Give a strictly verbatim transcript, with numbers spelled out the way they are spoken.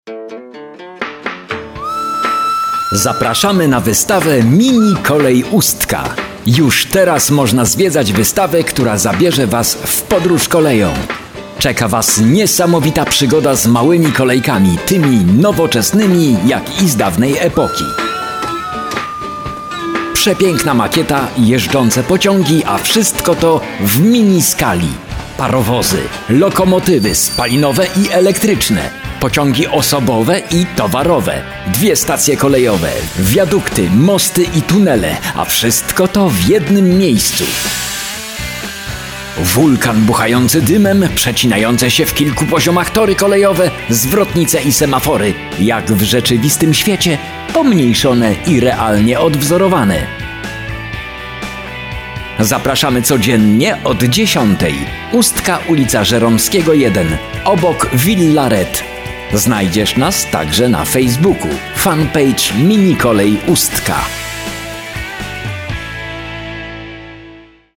Zapraszamy na wystawę Mini Kolej Ustka. Już teraz można zwiedzać wystawę, która zabierze Was w podróż koleją. Czeka Was niesamowita przygoda z małymi kolejkami, tymi nowoczesnymi jak i z dawnej epoki. Przepiękna makieta, jeżdżące pociągi, a wszystko to w mini skali. Parowozy, lokomotywy spalinowe i elektryczne, pociągi osobowe i towarowe, dwie stacje kolejowe, wiadukty, mosty i tunele, a wszystko to w jednym miejscu. Wulkan buchający dymem, przecinające się w kilku poziomach tory kolejowe, zwrotnice i semafory, jak w rzeczywistym świecie, pomniejszone i realnie odwzorowane. Zapraszamy codziennie od dziesiątej. Ustka, ulica Żeromskiego jeden, obok Villa Red. Znajdziesz nas także na Facebooku. Fanpage Mini Kolej Ustka.